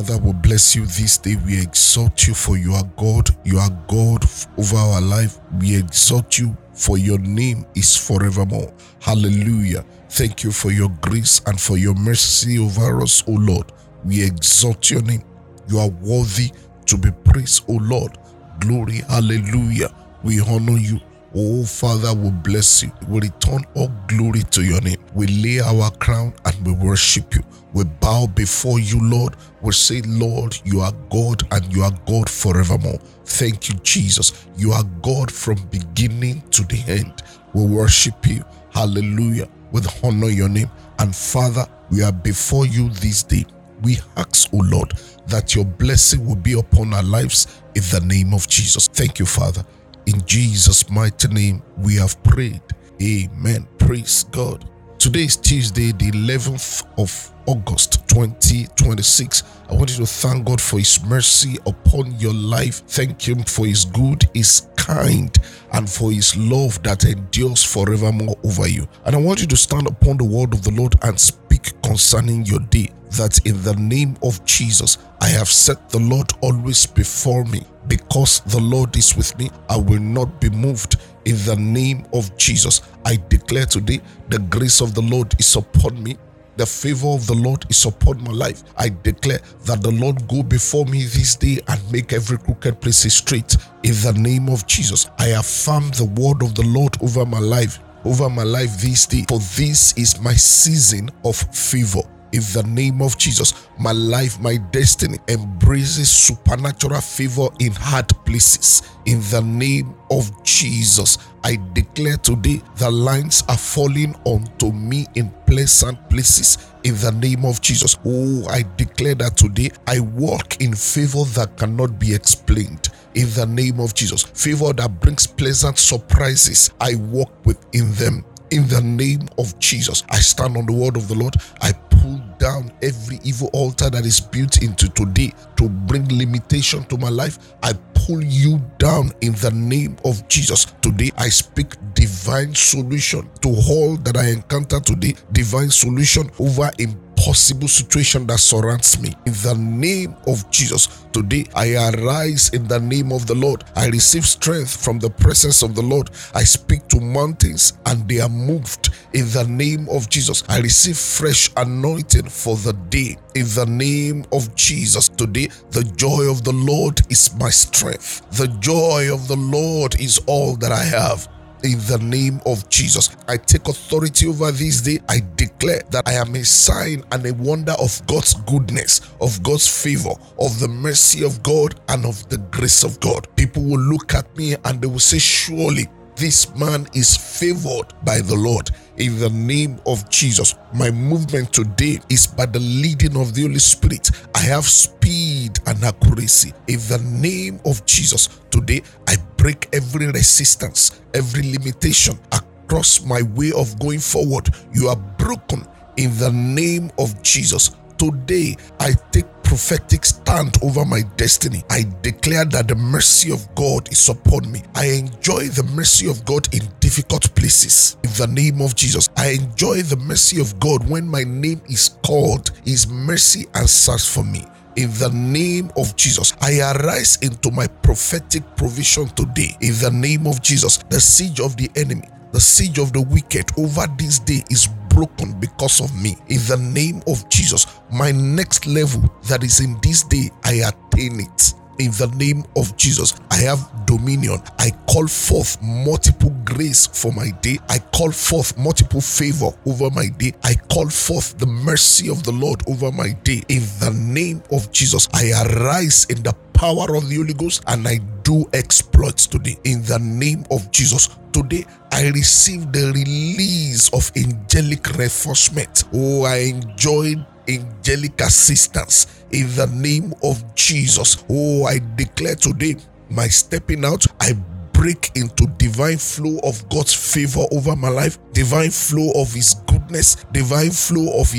Father, we bless you this day. We exalt you for you are God. You are God over our life. We exalt you for your name is forevermore. Hallelujah. Thank you for your grace and for your mercy over us, O Lord. We exalt your name. You are worthy to be praised, O Lord. Glory, hallelujah. We honor you. Oh, Father, we bless you. We return all glory to your name. We lay our crown and we worship you. We bow before you, Lord. We say, Lord, you are God and you are God forevermore. Thank you, Jesus. You are God from beginning to the end. We worship you. Hallelujah. We honor your name. And Father, we are before you this day. We ask, O Lord, that your blessing will be upon our lives in the name of Jesus. Thank you, Father. In Jesus' mighty name, we have prayed. Amen. Praise God. Today is Tuesday, the 11th of August, 2026. I want you to thank God for his mercy upon your life. Thank him for his good, his kind, and for his love that endures forevermore over you. And I want you to stand upon the word of the Lord and speak concerning your day, that in the name of Jesus, I have set the Lord always before me. Because the Lord is with me, I will not be moved. In the name of Jesus, I declare today, the grace of the Lord is upon me. The favor of the Lord is upon my life. I declare that the Lord go before me this day and make every crooked place straight. In the name of Jesus, I affirm the word of the Lord over my life this day. For this is my season of favor. In the name of Jesus, my life, my destiny embraces supernatural favor in hard places. In the name of Jesus, I declare today the lines are falling onto me in pleasant places. In the name of Jesus, oh, I declare that today I walk in favor that cannot be explained. In the name of Jesus, favor that brings pleasant surprises, I walk within them. In the name of Jesus, I stand on the word of the Lord. I pull down every evil altar that is built into today to bring limitation to my life. I pull you down in the name of Jesus. Today, I speak divine solution to all that I encounter today. Divine solution over impossible situation that surrounds me. In the name of Jesus, today I arise in the name of the Lord. I receive strength from the presence of the Lord. I speak to mountains and they are moved. In the name of Jesus, I receive fresh anointing for the day. In the name of Jesus, today the joy of the Lord is my strength. The joy of the Lord is all that I have. In the name of Jesus, I take authority over this day. I declare that I am a sign and a wonder of God's goodness, of God's favor, of the mercy of God, and of the grace of God. People will look at me and they will say, surely this man is favored by the Lord. In the name of Jesus, my movement today is by the leading of the Holy Spirit. I have speed and accuracy. In the name of Jesus, today I break every resistance, every limitation across my way of going forward. You are broken in the name of Jesus. Today I take prophetic stand over my destiny. I declare that the mercy of God is upon me. I enjoy the mercy of God in difficult places. In the name of Jesus, I enjoy the mercy of God when my name is called. His mercy answers for me. In the name of Jesus, I arise into my prophetic provision today. In the name of Jesus, the siege of the enemy, the siege of the wicked over this day is broken because of me. In the name of Jesus, my next level that is in this day, I attain it. In the name of Jesus, I have dominion. I call forth multiple grace for my day. I call forth multiple favor over my day. I call forth the mercy of the Lord over my day. In the name of Jesus, I arise in the power of the Holy Ghost and I do exploits today. In the name of Jesus, today I receive the release of angelic reinforcement. Oh, I enjoyed angelic assistance in the name of Jesus. Oh, I declare today my stepping out, I break into divine flow of God's favor over my life, divine flow of his goodness, divine flow of his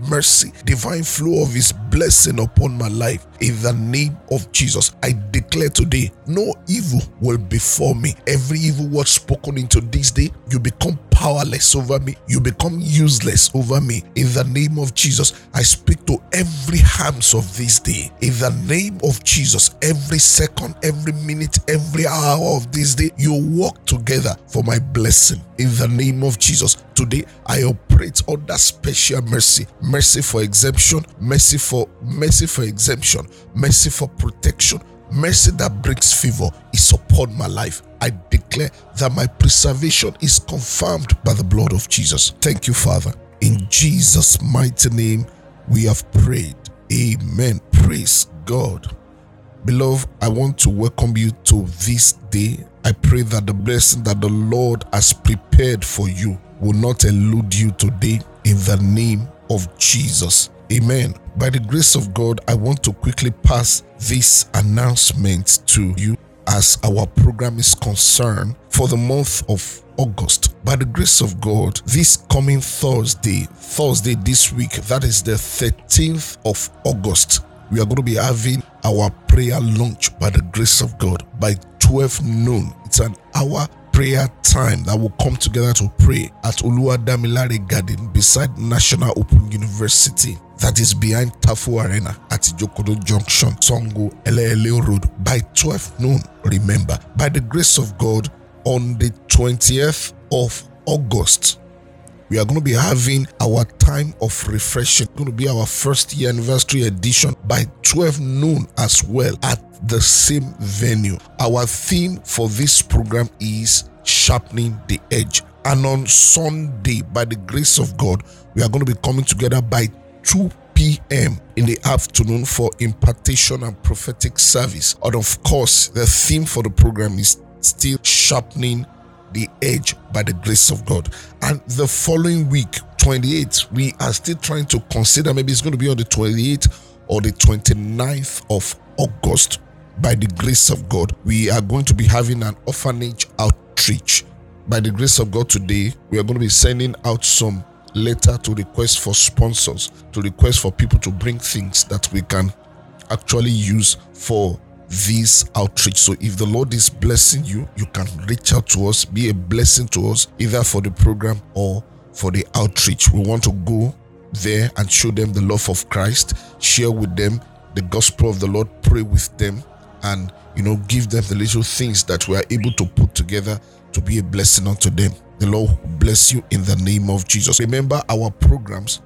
mercy, divine flow of his blessing upon my life. In the name of Jesus, I declare today, no evil will befall me. Every evil word spoken into this day, you become powerless over me. You become useless over me. In the name of Jesus, I speak to every harms of this day. In the name of Jesus, every second, every minute, every hour of this day, you walk together for my blessing. In the name of Jesus, today I operate under special mercy. Mercy for exemption, mercy for exemption, mercy for protection, mercy that brings favor is upon my life. I declare that my preservation is confirmed by the blood of Jesus. Thank you, Father. In Jesus' mighty name, we have prayed. Amen. Praise God. Beloved, I want to welcome you to this day. I pray that the blessing that the Lord has prepared for you will not elude you today in the name of Jesus. Amen. By the grace of God, I want to quickly pass this announcement to you as our program is concerned for the month of August. By the grace of God, this coming Thursday this week, that is the 13th of August, we are going to be having our prayer launch by the grace of God by 12 noon. It's an hour prayer time that will come together to pray at Oluwadamilare Garden beside National Open University. That is behind Tafu Arena at Ijokodo Junction, Songo, Elele Road by 12 noon. Remember, by the grace of God, on the 20th of August, we are going to be having our time of refreshing. It's going to be our first year anniversary edition by 12 noon as well at the same venue. Our theme for this program is sharpening the edge. And on Sunday, by the grace of God, we are going to be coming together by 2 p.m. in the afternoon for impartation and prophetic service. And of course, the theme for the program is still sharpening the edge by the grace of God. And the following week, 28th, we are still trying to consider maybe it's going to be on the 28th or the 29th of August. By the grace of God, we are going to be having an orphanage outreach. By the grace of God, today, we are going to be sending out some letter to request for sponsors, to request for people to bring things that we can actually use for this outreach. So if the Lord is blessing you, you can reach out to us, be a blessing to us, either for the program or for the outreach. We want to go there and show them the love of Christ, share with them the gospel of the Lord, pray with them, and give them the little things that we are able to put together to be a blessing unto them. The Lord will bless you in the name of Jesus. Remember, our programs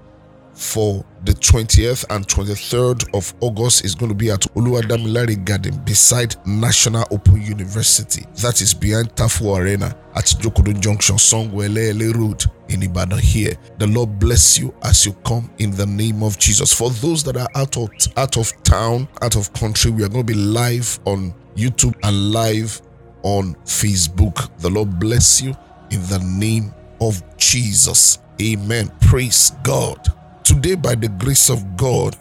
for the 20th and 23rd of August is going to be at Oluwadamilare Garden beside National Open University. That is behind Tafu Arena at Jokodo Junction, Songo, Elele Road in Ibadan here. The Lord bless you as you come in the name of Jesus. For those that are out of town, out of country, we are going to be live on YouTube and live on Facebook. The Lord bless you in the name of Jesus. Amen. Praise God. Today, by the grace of God,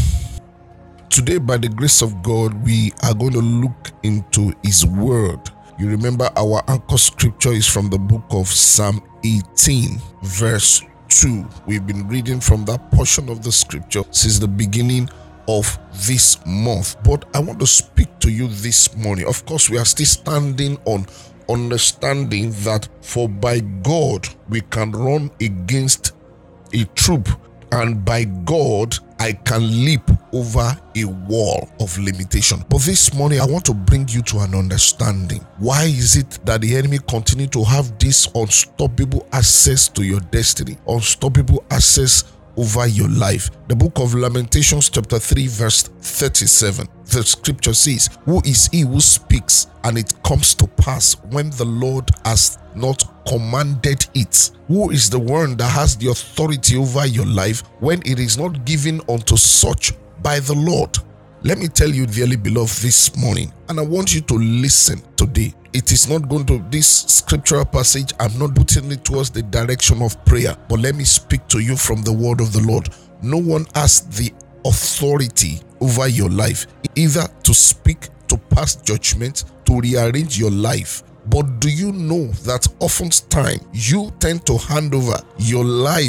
we are going to look into His Word. You remember our anchor scripture is from the book of Psalm 18, verse 2. We've been reading from that portion of the scripture since the beginning of this month. But I want to speak to you this morning. Of course, we are still standing on understanding that for by God we can run against a troop, and by God I can leap over a wall of limitation. But this morning I want to bring you to an understanding. Why is it that the enemy continue to have this unstoppable access to your destiny, unstoppable access over your life? The book of Lamentations chapter 3 verse 37, the scripture says, "Who is he who speaks, and it comes to pass when the Lord has not commanded it? Who is the one that has the authority over your life when it is not given unto such by the Lord?" Let me tell you, dearly beloved, this morning, and I want you to listen today. It is not going to, this scriptural passage, I'm not putting it towards the direction of prayer, but let me speak to you from the word of the Lord. No one has the authority over your life, either to speak, to pass judgment, to rearrange your life. But do you know that oftentimes you tend to hand over your life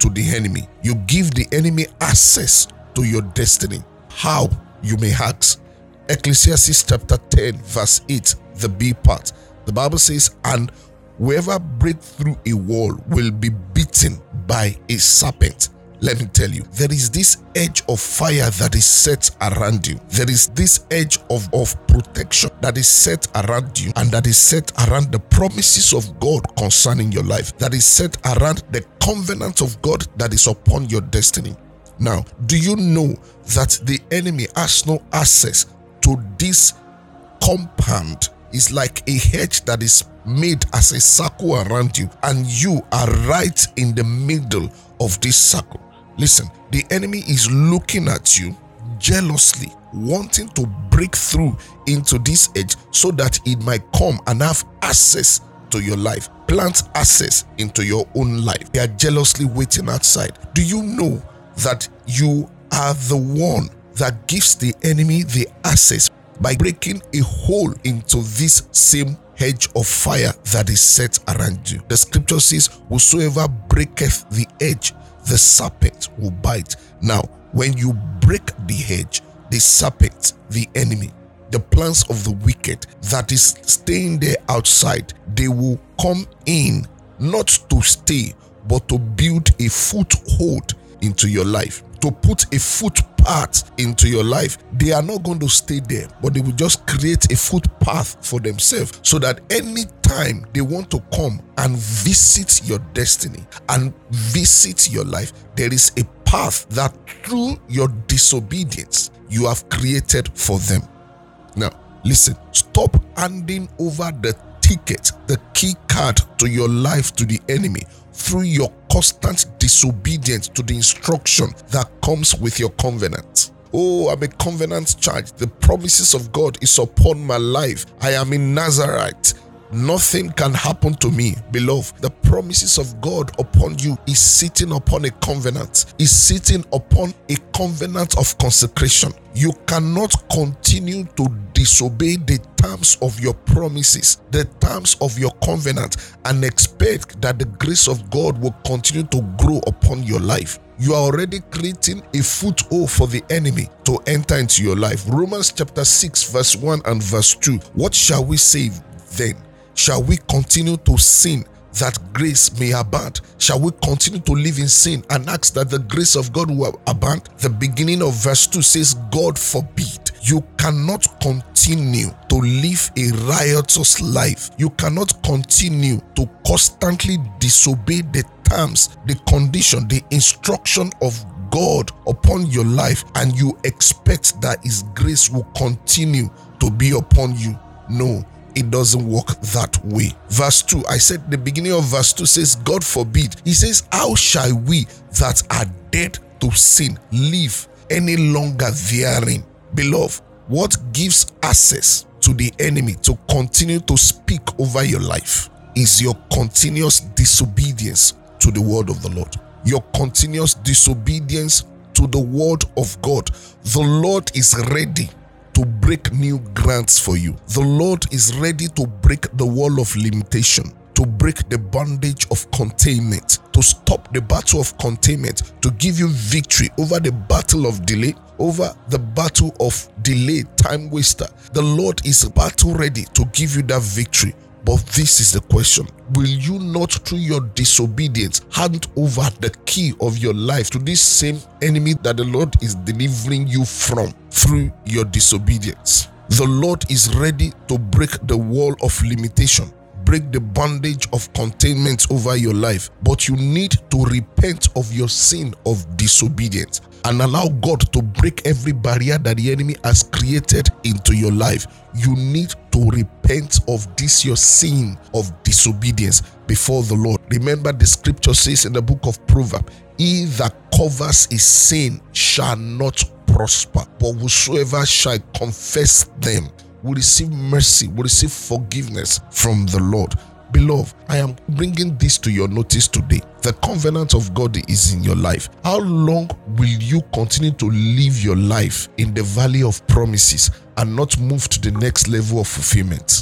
to the enemy. You give the enemy access to your destiny. How? You may ask. Ecclesiastes chapter 10 verse 8, the B part. The Bible says, and whoever breaks through a wall will be beaten by a serpent. Let me tell you, there is this edge of fire that is set around you. There is this edge of protection that is set around you, and that is set around the promises of God concerning your life, that is set around the covenant of God that is upon your destiny. Now, do you know that the enemy has no access to this compound? It's like a hedge that is made as a circle around you, and you are right in the middle of this circle. Listen, the enemy is looking at you jealously, wanting to break through into this edge so that it might come and have access to your life, plant access into your own life. They are jealously waiting outside. Do you know that you are the one that gives the enemy the access by breaking a hole into this same hedge of fire that is set around you? The scripture says, whosoever breaketh the edge, the serpent will bite. Now, when you break the hedge, the serpent, the enemy, the plans of the wicked that is staying there outside, they will come in, not to stay, but to build a foothold into your life, to put a footpath into your life. They are not going to stay there, but they will just create a footpath for themselves, so that any time they want to come and visit your destiny and visit your life, there is a path that through your disobedience you have created for them. Now, listen, stop handing over the ticket, the key card to your life to the enemy through your constant disobedience to the instruction that comes with your covenant. Oh, I'm a covenant child. The promises of God is upon my life. I am in Nazarite. Nothing can happen to me. Beloved, the promises of God upon you is sitting upon a covenant, is sitting upon a covenant of consecration. You cannot continue to disobey the terms of your promises, the terms of your covenant, and expect that the grace of God will continue to grow upon your life. You are already creating a foothold for the enemy to enter into your life. Romans chapter 6 verse 1 and verse 2. What shall we say then? Shall we continue to sin that grace may abound? Shall we continue to live in sin and ask that the grace of God will abound? The beginning of verse 2 says, God forbid. You cannot continue to live a riotous life. You cannot continue to constantly disobey the terms, the condition, the instruction of God upon your life, and you expect that His grace will continue to be upon you. No, it doesn't work that way. Verse 2, I said the beginning of verse 2 says, God forbid. He says, how shall we that are dead to sin live any longer therein? Beloved, what gives access to the enemy to continue to speak over your life is your continuous disobedience to the word of the Lord. Your continuous disobedience to the word of God. The Lord is ready to break new grants for you. The Lord is ready to break the wall of limitation, to break the bondage of containment, to stop the battle of containment, to give you victory over the battle of delay, over the battle of delay, time waster. The Lord is battle ready to give you that victory. But this is the question. Will you not, through your disobedience, hand over the key of your life to this same enemy that the Lord is delivering you from through your disobedience? The Lord is ready to break the wall of limitation, break the bondage of containment over your life. But you need to repent of your sin of disobedience and allow God to break every barrier that the enemy has created into your life. You need to repent of this your sin of disobedience before the Lord. Remember, the scripture says in the book of Proverbs, he that covers his sin shall not prosper, but whosoever shall confess them will receive mercy, will receive forgiveness from the Lord. Beloved, I am bringing this to your notice today. The covenant of God is in your life. How long will you continue to live your life in the valley of promises and not move to the next level of fulfillment? How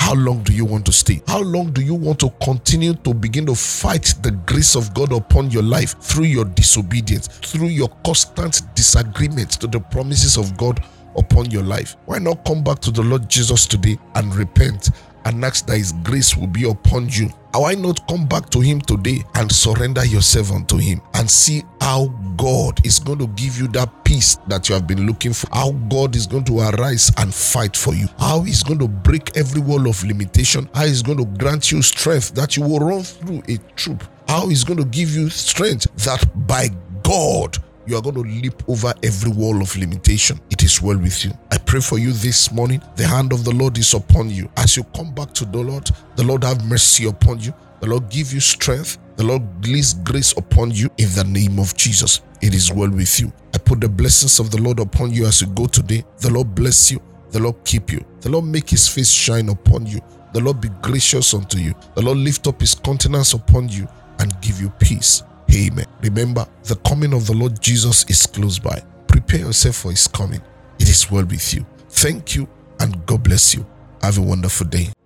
How long do you want to stay? How long do you want to continue to begin to fight the grace of God upon your life through your disobedience, through your constant disagreement to the promises of God upon your life? Why not come back to the Lord Jesus today and repent and ask that His grace will be upon you? Why not come back to Him today and surrender yourself unto Him and see how God is going to give you that peace that you have been looking for, how God is going to arise and fight for you, how He's going to break every wall of limitation, how He's going to grant you strength that you will run through a troop, how He's going to give you strength that by God you are going to leap over every wall of limitation. It is well with you. I pray for you this morning. The hand of the Lord is upon you. As you come back to the Lord have mercy upon you. The Lord give you strength. The Lord release grace upon you in the name of Jesus. It is well with you. I put the blessings of the Lord upon you as you go today. The Lord bless you. The Lord keep you. The Lord make His face shine upon you. The Lord be gracious unto you. The Lord lift up His countenance upon you and give you peace. Amen. Remember, the coming of the Lord Jesus is close by. Prepare yourself for His coming. It is well with you. Thank you and God bless you. Have a wonderful day.